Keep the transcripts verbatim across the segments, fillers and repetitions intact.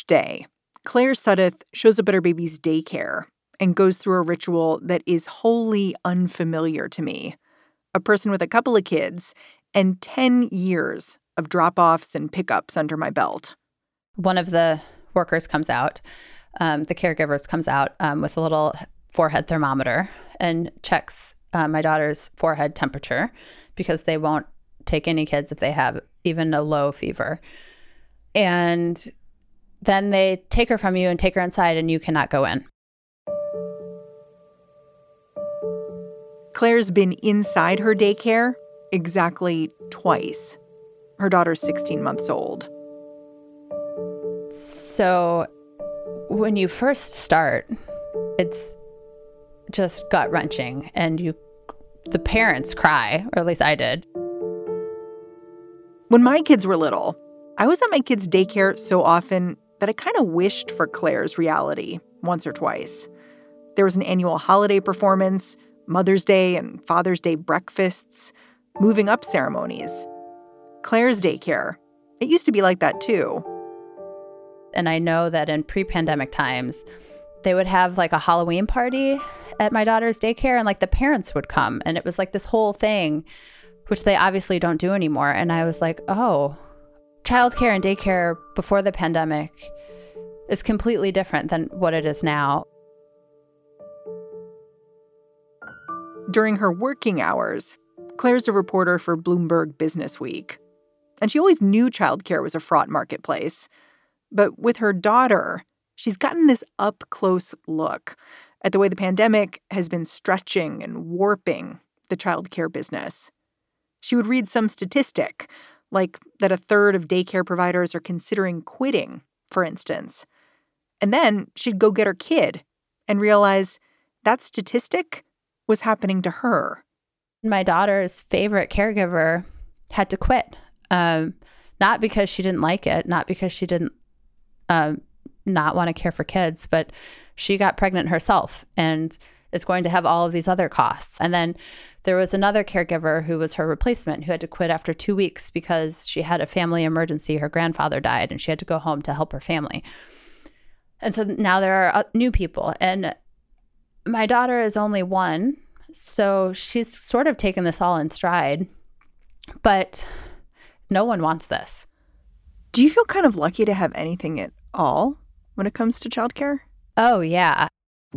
Each day, Claire Suddeth shows up at her baby's daycare and goes through a ritual that is wholly unfamiliar to me. A person with a couple of kids and ten years of drop-offs and pickups under my belt. One of the workers comes out, um, the caregivers comes out um, with a little forehead thermometer and checks uh, my daughter's forehead temperature because they won't take any kids if they have even a low fever. And then they take her from you and take her inside and you cannot go in. Claire's been inside her daycare exactly twice. Her daughter's sixteen months old. So when you first start, it's just gut-wrenching and you, the parents cry, or at least I did. When my kids were little, I was at my kids' daycare so often that I kind of wished for Claire's reality once or twice. There was an annual holiday performance, Mother's Day and Father's Day breakfasts, moving up ceremonies. Claire's daycare, it used to be like that too. And I know that in pre-pandemic times, they would have like a Halloween party at my daughter's daycare and like the parents would come. And it was like this whole thing, which they obviously don't do anymore. And I was like, oh, childcare and daycare before the pandemic is completely different than what it is now. During her working hours, Claire's a reporter for Bloomberg Business Week. And she always knew childcare was a fraught marketplace. But with her daughter, she's gotten this up-close look at the way the pandemic has been stretching and warping the childcare business. She would read some statistic, like that a third of daycare providers are considering quitting, for instance. And then she'd go get her kid and realize that statistic was happening to her. My daughter's favorite caregiver had to quit, um, not because she didn't like it, not because she didn't um, not want to care for kids, but she got pregnant herself and is going to have all of these other costs. And then there was another caregiver who was her replacement who had to quit after two weeks because she had a family emergency. Her grandfather died and she had to go home to help her family. And so now there are new people. And my daughter is only one, so she's sort of taken this all in stride. But no one wants this. Do you feel kind of lucky to have anything at all when it comes to childcare? Oh, yeah.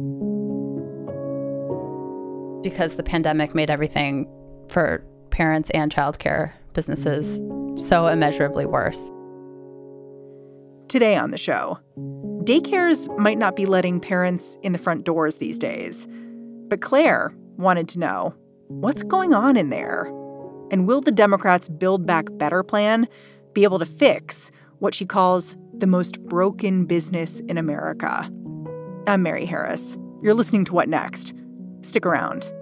Because the pandemic made everything for parents and childcare businesses so immeasurably worse. Today on the show, daycares might not be letting parents in the front doors these days. But Claire wanted to know, what's going on in there? And will the Democrats' Build Back Better plan be able to fix what she calls the most broken business in America? I'm Mary Harris. You're listening to What Next? Stick around.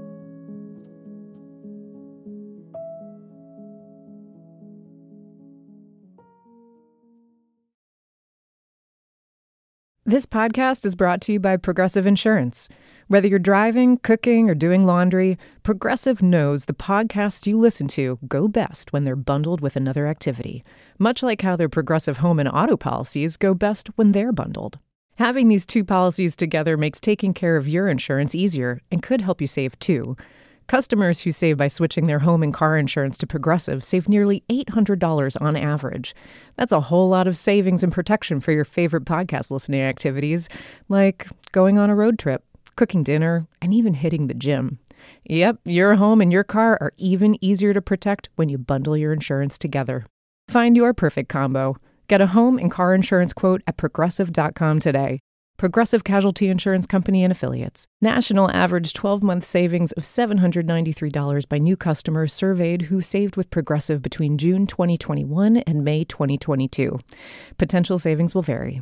This podcast is brought to you by Progressive Insurance. Whether you're driving, cooking, or doing laundry, Progressive knows the podcasts you listen to go best when they're bundled with another activity, much like how their Progressive home and auto policies go best when they're bundled. Having these two policies together makes taking care of your insurance easier and could help you save too. Customers who save by switching their home and car insurance to Progressive save nearly eight hundred dollars on average. That's a whole lot of savings and protection for your favorite podcast listening activities, like going on a road trip, cooking dinner, and even hitting the gym. Yep, your home and your car are even easier to protect when you bundle your insurance together. Find your perfect combo. Get a home and car insurance quote at progressive dot com today. Progressive Casualty Insurance Company and Affiliates. National average twelve-month savings of seven hundred ninety-three dollars by new customers surveyed who saved with Progressive between June twenty twenty-one and May twenty twenty-two. Potential savings will vary.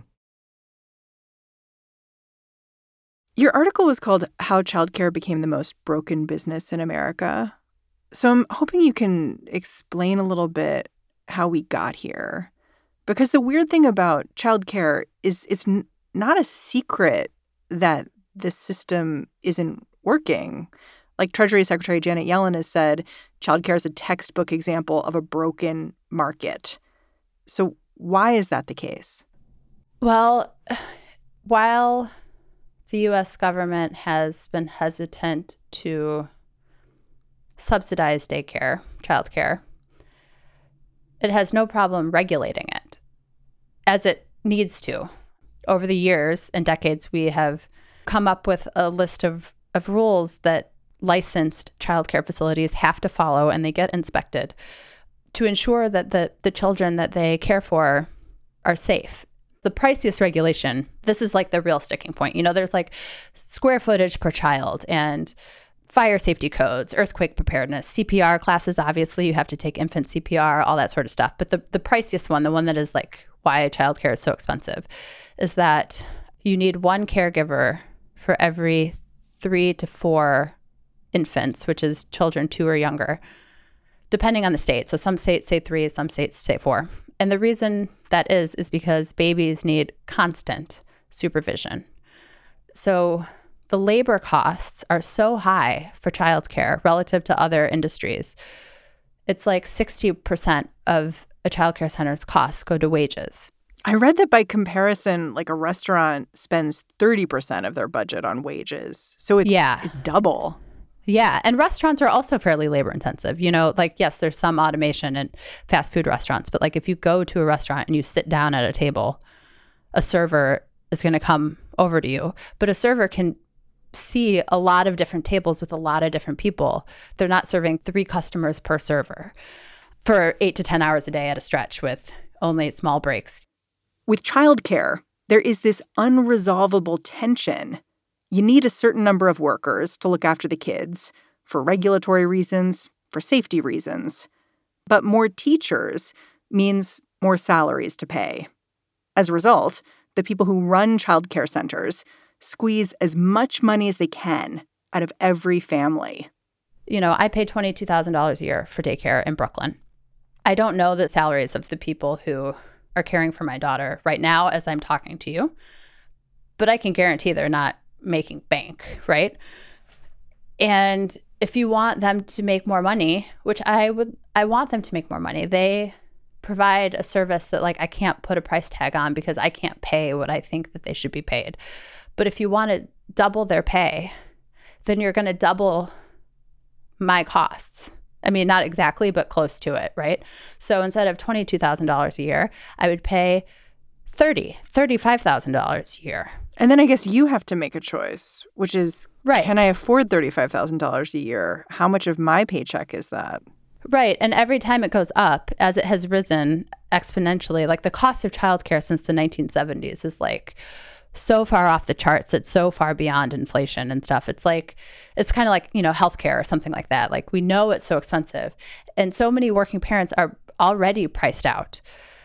Your article was called How Childcare Became the Most Broken Business in America. So I'm hoping you can explain a little bit how we got here. Because the weird thing about childcare is it's n- not a secret that the system isn't working. Like Treasury Secretary Janet Yellen has said, childcare is a textbook example of a broken market. So why is that the case? Well, while the U S government has been hesitant to subsidize daycare, childcare, it has no problem regulating it, as it needs to. Over the years and decades, we have come up with a list of, of rules that licensed childcare facilities have to follow, and they get inspected to ensure that the, the children that they care for are safe. The priciest regulation, this is like the real sticking point. You know, there's like square footage per child and fire safety codes, earthquake preparedness, C P R classes. Obviously, you have to take infant C P R, all that sort of stuff. But the, the priciest one, the one that is like why childcare is so expensive, is that you need one caregiver for every three to four infants, which is children two or younger, depending on the state. So some states say three, some states say four. And the reason that is, is because babies need constant supervision. So the labor costs are so high for childcare relative to other industries. It's like sixty percent of a childcare center's costs go to wages. I read that by comparison, like a restaurant spends thirty percent of their budget on wages. So it's, yeah. it's double. Yeah. And restaurants are also fairly labor intensive. You know, like, yes, there's some automation in fast food restaurants, but like if you go to a restaurant and you sit down at a table, a server is going to come over to you. But a server can see a lot of different tables with a lot of different people. They're not serving three customers per server for eight to ten hours a day at a stretch with only small breaks. With childcare, there is this unresolvable tension. You need a certain number of workers to look after the kids for regulatory reasons, for safety reasons. But more teachers means more salaries to pay. As a result, the people who run childcare centers squeeze as much money as they can out of every family. You know, I pay twenty-two thousand dollars a year for daycare in Brooklyn. I don't know the salaries of the people who are caring for my daughter right now as I'm talking to you, but I can guarantee they're not making bank, right? And if you want them to make more money, which I would, I want them to make more money, they provide a service that like I can't put a price tag on because I can't pay what I think that they should be paid. But if you want to double their pay, then you're going to double my costs. I mean, not exactly, but close to it, right? So instead of twenty-two thousand dollars a year, I would pay thirty thousand dollars, thirty-five thousand dollars a year. And then I guess you have to make a choice, which is, right. Can I afford thirty-five thousand dollars a year? How much of my paycheck is that? Right. And every time it goes up, as it has risen exponentially, like the cost of childcare since the nineteen seventies is like so far off the charts. It's so far beyond inflation and stuff. It's like, it's kind of like, you know, healthcare or something like that. Like we know it's so expensive. And so many working parents are already priced out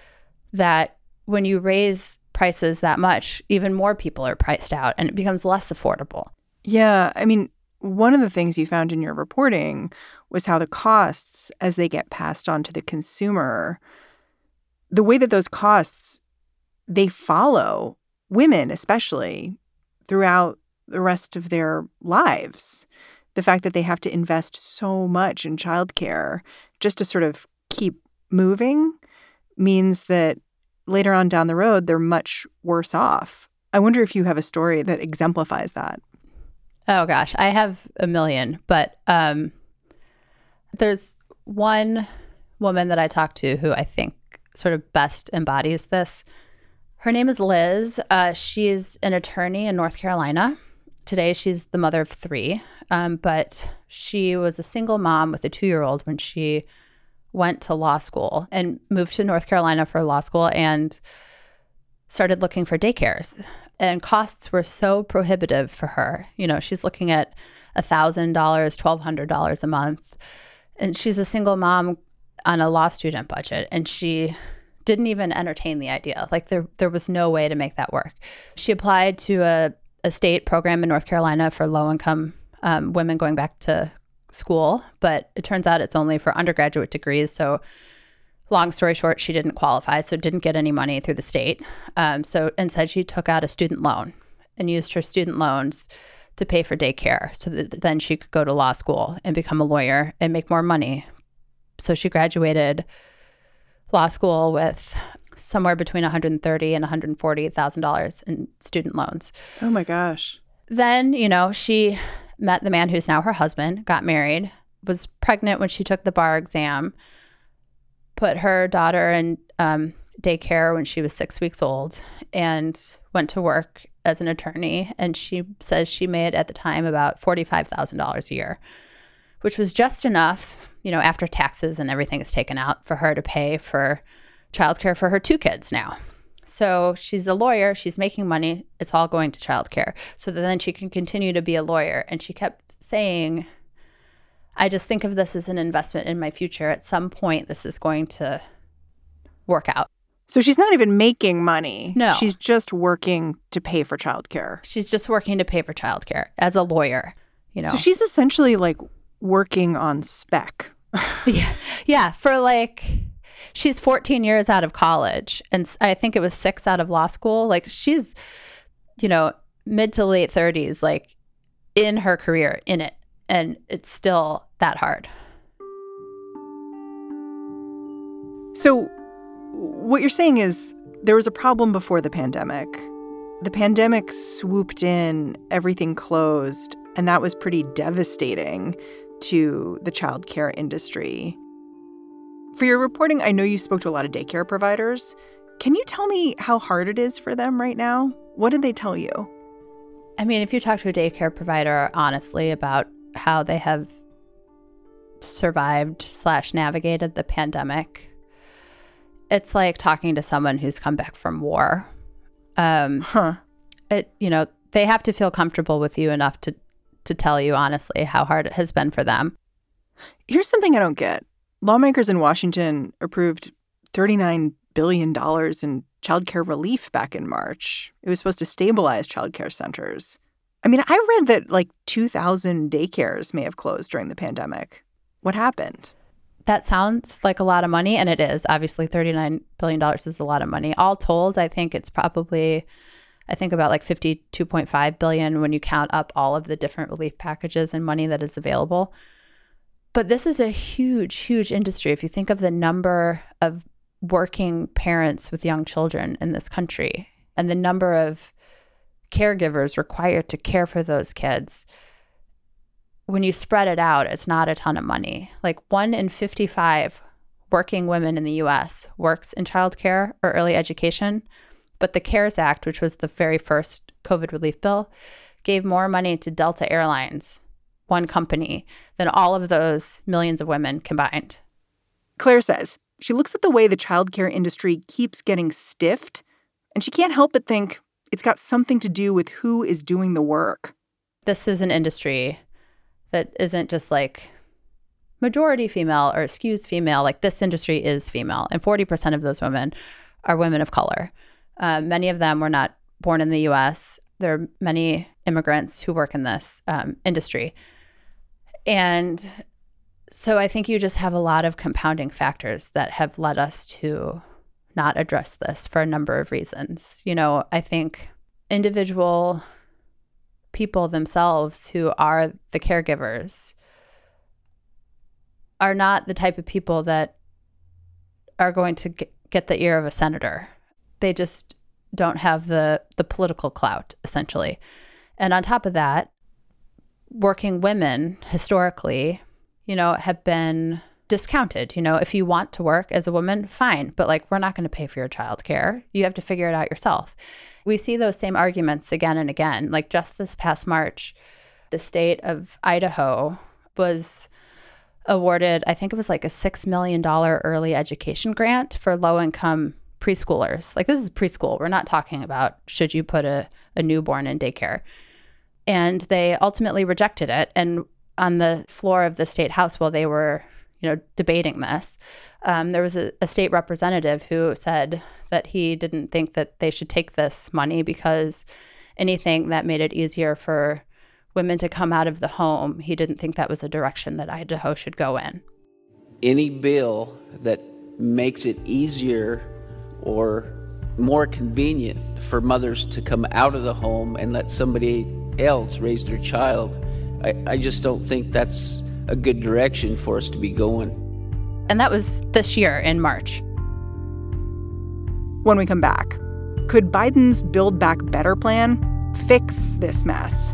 that when you raise prices that much, even more people are priced out and it becomes less affordable. Yeah. I mean, one of the things you found in your reporting was how the costs, as they get passed on to the consumer, the way that those costs, they follow women, especially throughout the rest of their lives. The fact that they have to invest so much in childcare just to sort of keep moving means that later on down the road, they're much worse off. I wonder if you have a story that exemplifies that. Oh, gosh, I have a million. But um, there's one woman that I talked to who I think sort of best embodies this. Her name is Liz. Uh, she's an attorney in North Carolina. Today, she's the mother of three. Um, but she was a single mom with a two-year-old when she went to law school and moved to North Carolina for law school and started looking for daycares. And costs were so prohibitive for her. You know, she's looking at one thousand dollars, twelve hundred dollars a month. And she's a single mom on a law student budget. And she didn't even entertain the idea. Like there there was no way to make that work. She applied to a, a state program in North Carolina for low-income um, women going back to school, but it turns out it's only for undergraduate degrees. So long story short, she didn't qualify, so didn't get any money through the state. Um, so instead, she took out a student loan and used her student loans to pay for daycare so that then she could go to law school and become a lawyer and make more money. So she graduated law school with somewhere between one hundred thirty thousand dollars and one hundred forty thousand dollars in student loans. Oh my gosh. Then, you know, she met the man who's now her husband, got married, was pregnant when she took the bar exam, put her daughter in um, daycare when she was six weeks old, and went to work as an attorney. And she says she made at the time about forty-five thousand dollars a year, which was just enough, you know, after taxes and everything is taken out, for her to pay for childcare for her two kids now. So she's a lawyer, she's making money, it's all going to childcare, so that then she can continue to be a lawyer. And she kept saying, I just think of this as an investment in my future. At some point, this is going to work out. So she's not even making money. No. She's just working to pay for childcare. She's just working to pay for childcare as a lawyer, you know. So she's essentially like working on spec. yeah. Yeah, for like... She's fourteen years out of college, and I think it was six out of law school. Like, she's, you know, mid to late thirties, like, in her career, in it. And it's still that hard. So what you're saying is there was a problem before the pandemic. The pandemic swooped in, everything closed, and that was pretty devastating to the childcare industry. For your reporting, I know you spoke to a lot of daycare providers. Can you tell me how hard it is for them right now? What did they tell you? I mean, if you talk to a daycare provider, honestly, about how they have survived slash navigated the pandemic, it's like talking to someone who's come back from war. Um, huh. It, you know, they have to feel comfortable with you enough to, to tell you, honestly, how hard it has been for them. Here's something I don't get. Lawmakers in Washington approved thirty-nine billion dollars in childcare relief back in March. It was supposed to stabilize childcare centers. I mean, I read that like two thousand daycares may have closed during the pandemic. What happened? That sounds like a lot of money, and it is. Obviously, thirty-nine billion dollars is a lot of money. All told, I think it's probably, I think about like fifty-two point five billion dollars when you count up all of the different relief packages and money that is available. But this is a huge, huge industry. If you think of the number of working parents with young children in this country and the number of caregivers required to care for those kids, when you spread it out, it's not a ton of money. Like one in fifty-five working women in the U S works in childcare or early education. But the CARES Act, which was the very first COVID relief bill, gave more money to Delta Airlines, one company, than all of those millions of women combined. Claire says she looks at the way the childcare industry keeps getting stiffed, and she can't help but think it's got something to do with who is doing the work. This is an industry that isn't just like majority female or skews female. Like, this industry is female, and forty percent of those women are women of color. Uh, many of them were not born in the U S. There are many immigrants who work in this um, industry. And so I think you just have a lot of compounding factors that have led us to not address this for a number of reasons. You know, I think individual people themselves who are the caregivers are not the type of people that are going to get the ear of a senator. They just don't have the, the political clout, essentially. And on top of that, working women historically, you know, have been discounted. You know, if you want to work as a woman, fine, but like, we're not going to pay for your childcare. You have to figure it out yourself. We see those same arguments again and again. Like, just this past March, the state of Idaho was awarded, I think it was like a six million dollars early education grant for low-income preschoolers. Like, this is preschool. We're not talking about should you put a, a newborn in daycare. And they ultimately rejected it. And on the floor of the state house, while they were, you know, debating this, um, there was a, a state representative who said that he didn't think that they should take this money because anything that made it easier for women to come out of the home, he didn't think that was a direction that Idaho should go in. Any bill that makes it easier or more convenient for mothers to come out of the home and let somebody else raise their child, I, I just don't think that's a good direction for us to be going. And that was this year in March. When we come back, could Biden's Build Back Better plan fix this mess?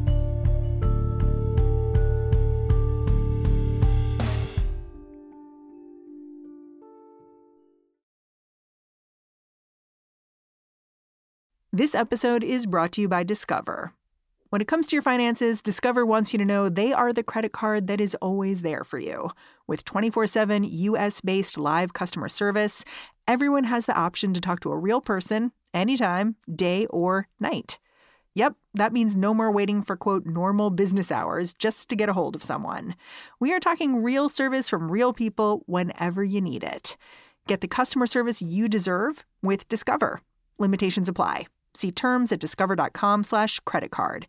This episode is brought to you by Discover. When it comes to your finances, Discover wants you to know they are the credit card that is always there for you. With twenty-four seven U S-based live customer service, everyone has the option to talk to a real person anytime, day or night. Yep, that means no more waiting for, quote, normal business hours just to get a hold of someone. We are talking real service from real people whenever you need it. Get the customer service you deserve with Discover. Limitations apply. See terms at discover.com slash credit card.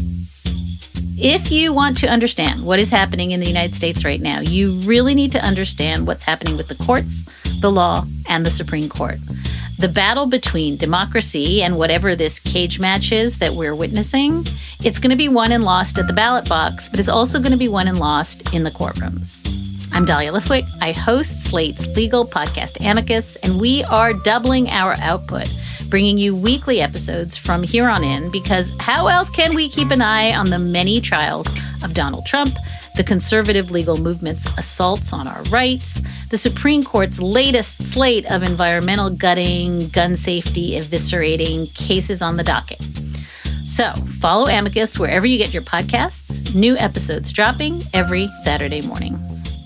If you want to understand what is happening in the United States right now, you really need to understand what's happening with the courts, the law, and the Supreme Court. The battle between democracy and whatever this cage match is that we're witnessing, it's going to be won and lost at the ballot box, but it's also going to be won and lost in the courtrooms. I'm Dahlia Lithwick. I host Slate's legal podcast Amicus, and we are doubling our output, bringing you weekly episodes from here on in, because how else can we keep an eye on the many trials of Donald Trump, the conservative legal movement's assaults on our rights, the Supreme Court's latest slate of environmental gutting, gun safety eviscerating cases on the docket. So follow Amicus wherever you get your podcasts, new episodes dropping every Saturday morning.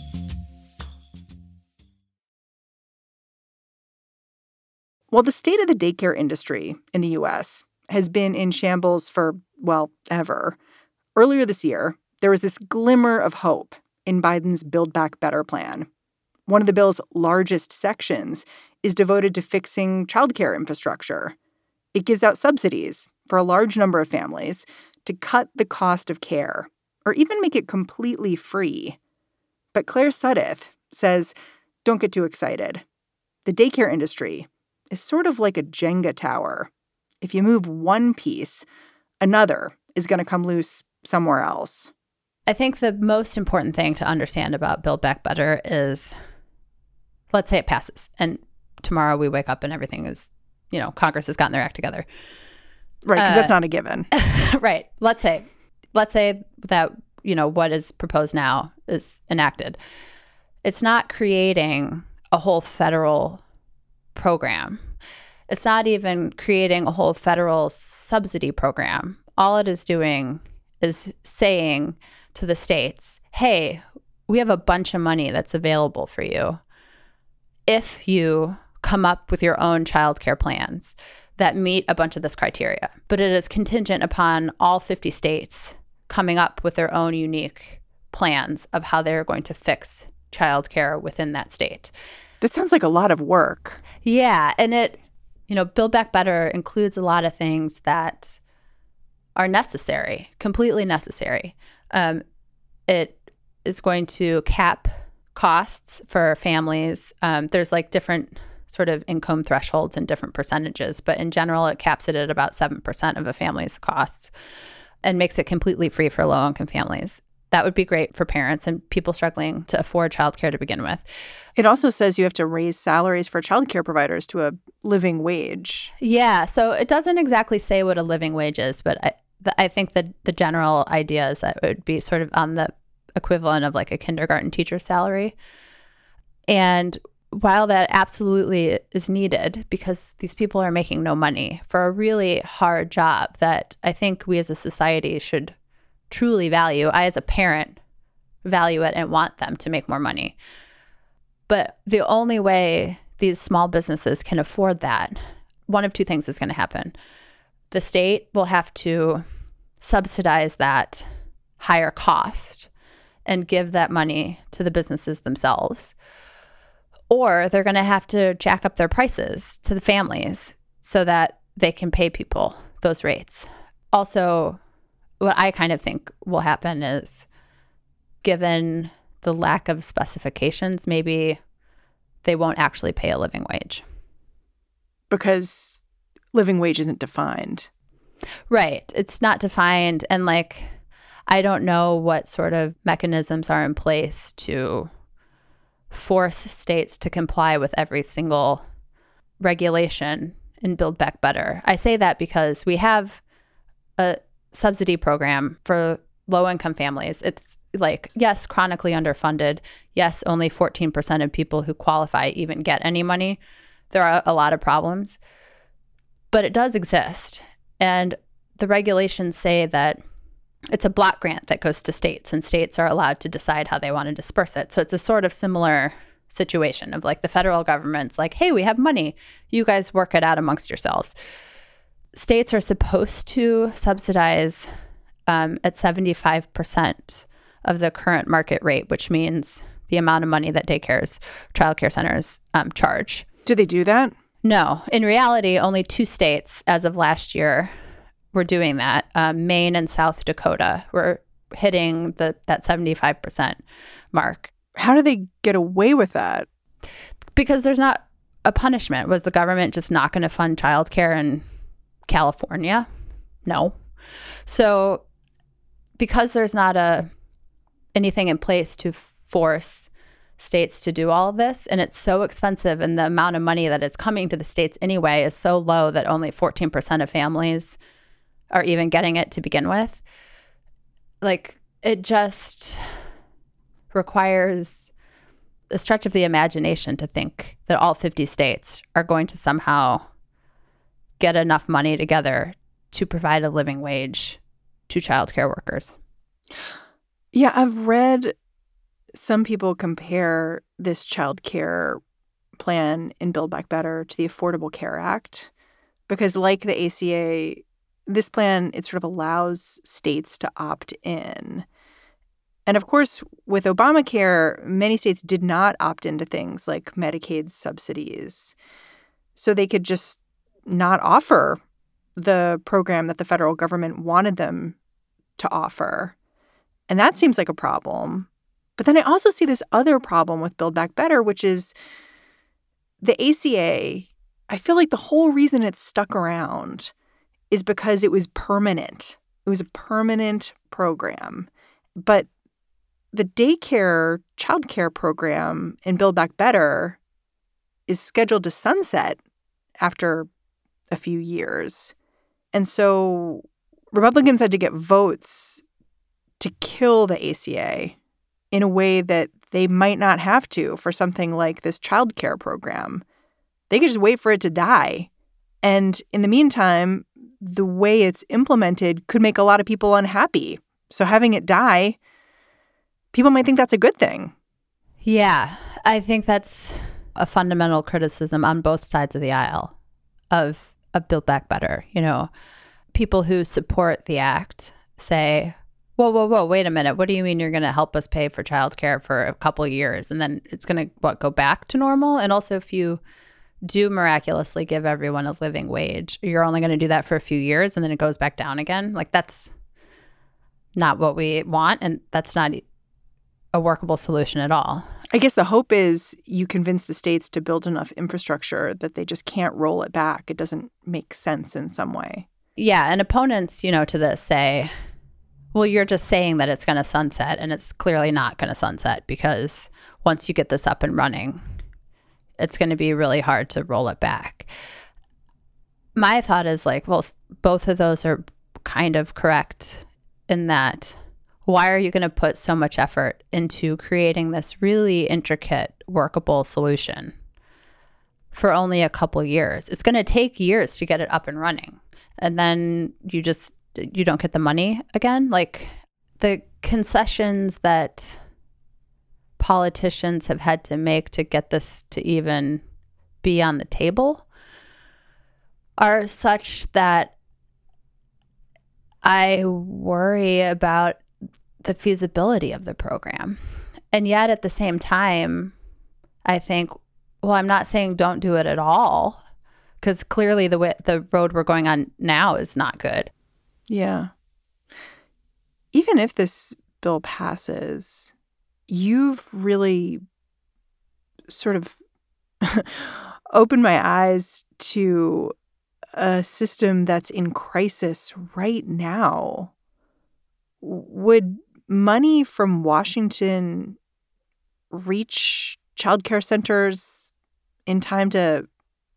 While the state of the daycare industry in the U S has been in shambles for, well, ever, earlier this year, there was this glimmer of hope in Biden's Build Back Better plan. One of the bill's largest sections is devoted to fixing childcare infrastructure. It gives out subsidies for a large number of families to cut the cost of care or even make it completely free. But Claire Sudduth says, don't get too excited. The daycare industry is sort of like a Jenga tower. If you move one piece, another is going to come loose somewhere else. I think the most important thing to understand about Build Back Better is, let's say it passes, and tomorrow we wake up and everything is, you know, Congress has gotten their act together. Right, because uh, that's not a given. Right. Let's say, let's say that, you know, what is proposed now is enacted. It's not creating a whole federal program. It's not even creating a whole federal subsidy program. All it is doing is saying to the states, hey, we have a bunch of money that's available for you if you come up with your own childcare plans that meet a bunch of this criteria. But it is contingent upon all fifty states coming up with their own unique plans of how they're going to fix childcare within that state. That sounds like a lot of work. Yeah. And it, you know, Build Back Better includes a lot of things that are necessary, completely necessary. Um, it is going to cap costs for families. Um, there's like different sort of income thresholds and different percentages, but in general, it caps it at about seven percent of a family's costs and makes it completely free for low-income families. That would be great for parents and people struggling to afford childcare to begin with. It also says you have to raise salaries for childcare providers to a living wage. Yeah, so it doesn't exactly say what a living wage is, but I, the, I think that the general idea is that it would be sort of on the equivalent of like a kindergarten teacher salary. And while that absolutely is needed because these people are making no money for a really hard job that I think we as a society should truly value, I as a parent value it and want them to make more money. But the only way these small businesses can afford that, one of two things is going to happen. The state will have to subsidize that higher cost and give that money to the businesses themselves. Or they're going to have to jack up their prices to the families so that they can pay people those rates. Also, what I kind of think will happen is, given the lack of specifications, maybe they won't actually pay a living wage. Because living wage isn't defined. Right. It's not defined. And like, I don't know what sort of mechanisms are in place to force states to comply with every single regulation in Build Back Better. I say that because we have a subsidy program for low-income families. It's like, yes, chronically underfunded. Yes, only fourteen percent of people who qualify even get any money. There are a lot of problems, but it does exist. And the regulations say that it's a block grant that goes to states, and states are allowed to decide how they want to disperse it. So it's a sort of similar situation of like the federal government's like, hey, we have money. You guys work it out amongst yourselves. States are supposed to subsidize um, at seventy-five percent of the current market rate, which means the amount of money that daycares, childcare centers um, charge. Do they do that? No. In reality, only two states as of last year were doing that. Um, Maine and South Dakota were hitting the that seventy-five percent mark. How do they get away with that? Because there's not a punishment. Was the government just not going to fund childcare in California? No. So because there's not a anything in place to force states to do all of this, and it's so expensive, and the amount of money that is coming to the states anyway is so low that only fourteen percent of families are even getting it to begin with. Like, it just requires a stretch of the imagination to think that all fifty states are going to somehow get enough money together to provide a living wage to childcare workers. Yeah, I've read some people compare this child care plan in Build Back Better to the Affordable Care Act because, like the A C A, this plan, it sort of allows states to opt in. And of course, with Obamacare, many states did not opt into things like Medicaid subsidies. So they could just not offer the program that the federal government wanted them to offer. And that seems like a problem. But then I also see this other problem with Build Back Better, which is the A C A. I feel like the whole reason it's stuck around is because it was permanent. It was a permanent program. But the daycare childcare program in Build Back Better is scheduled to sunset after a few years. And so Republicans had to get votes to kill the A C A in a way that they might not have to for something like this childcare program. They could just wait for it to die. And in the meantime, the way it's implemented could make a lot of people unhappy. So having it die, people might think that's a good thing. Yeah, I think that's a fundamental criticism on both sides of the aisle of, of Build Back Better. You know, people who support the act say, whoa, whoa, whoa, wait a minute. What do you mean you're going to help us pay for childcare for a couple of years and then it's going to, what, go back to normal? And also, if you do miraculously give everyone a living wage, you're only going to do that for a few years and then it goes back down again? Like, that's not what we want, and that's not a workable solution at all. I guess the hope is you convince the states to build enough infrastructure that they just can't roll it back. It doesn't make sense in some way. Yeah, and opponents, you know, to this say, well, you're just saying that it's going to sunset, and it's clearly not going to sunset because once you get this up and running, it's going to be really hard to roll it back. My thought is like, well, both of those are kind of correct in that why are you going to put so much effort into creating this really intricate, workable solution for only a couple years? It's going to take years to get it up and running. And then you just, you don't get the money again. Like, the concessions that politicians have had to make to get this to even be on the table are such that I worry about the feasibility of the program. And yet at the same time, I think, well, I'm not saying don't do it at all, because clearly the way, the road we're going on now is not good. Yeah. Even if this bill passes, you've really sort of opened my eyes to a system that's in crisis right now. Would money from Washington reach childcare centers in time to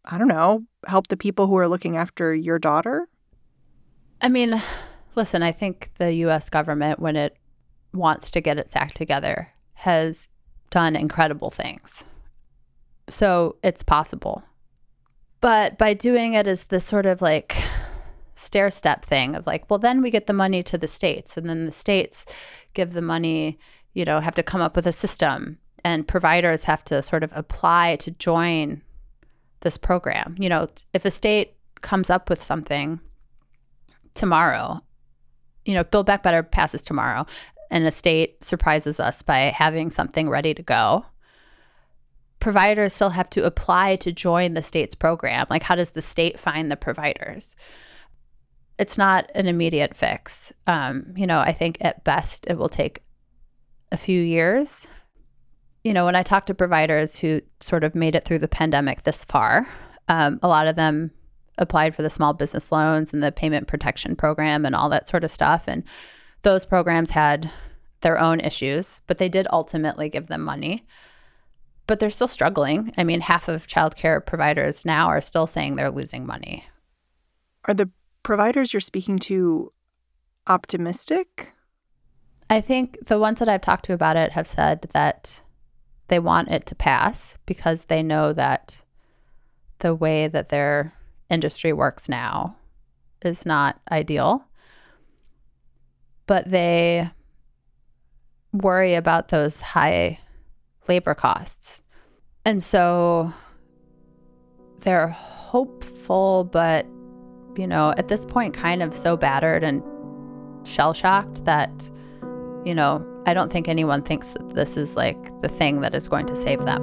I don't know, help the people who are looking after your daughter? I mean, listen, I think the U S government, when it wants to get its act together, has done incredible things. So it's possible. But by doing it as this sort of like stair step thing of like, well, then we get the money to the states, and then the states give the money, you know, have to come up with a system, and providers have to sort of apply to join this program. You know, if a state comes up with something tomorrow, you know, Build Back Better passes tomorrow, and a state surprises us by having something ready to go, providers still have to apply to join the state's program. Like, how does the state find the providers? It's not an immediate fix. Um, you know, I think at best it will take a few years. You know, when I talk to providers who sort of made it through the pandemic this far, um, a lot of them applied for the small business loans and the payment protection program and all that sort of stuff. And those programs had their own issues, but they did ultimately give them money. But they're still struggling. I mean, half of childcare providers now are still saying they're losing money. Are the providers you're speaking to optimistic? I think the ones that I've talked to about it have said that they want it to pass because they know that the way that their industry works now is not ideal. But they worry about those high labor costs. And so they're hopeful, but, you know, at this point kind of so battered and shell-shocked that, you know, I don't think anyone thinks that this is like the thing that is going to save them.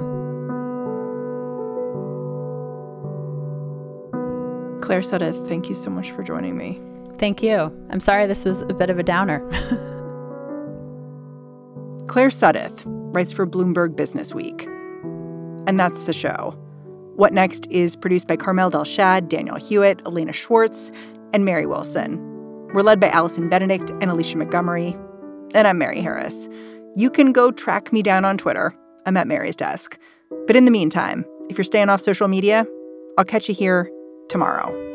Claire Sudduth, thank you so much for joining me. Thank you. I'm sorry this was a bit of a downer. Claire Sudduth writes for Bloomberg Businessweek. And that's the show. What Next is produced by Carmel Delshad, Daniel Hewitt, Elena Schwartz, and Mary Wilson. We're led by Allison Benedict and Alicia Montgomery. And I'm Mary Harris. You can go track me down on Twitter. I'm at Mary's Desk. But in the meantime, if you're staying off social media, I'll catch you here tomorrow.